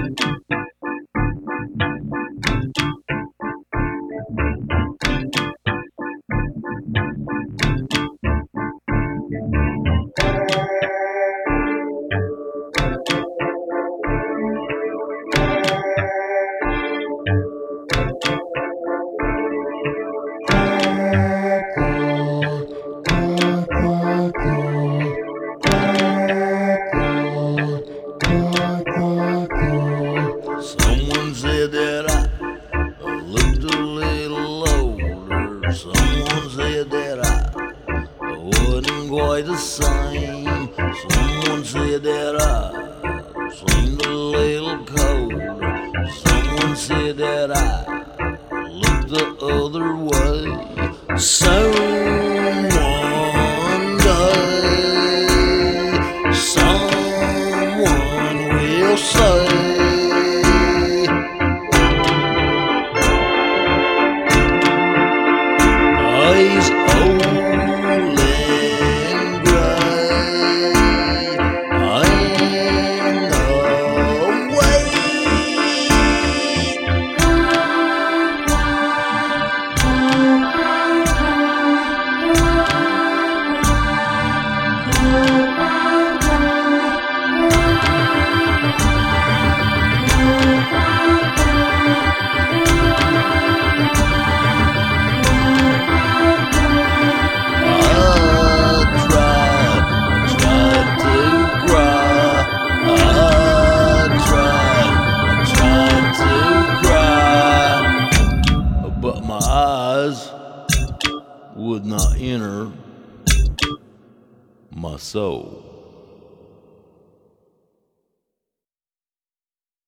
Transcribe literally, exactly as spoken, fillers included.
Someone said that I looked a little older. Someone said that I wasn't quite the same. Someone said that I seemed a little colder. Someone said that I looked the other way. Someone day, someone will say. He's old and gray and away. But my eyes would not enter my soul.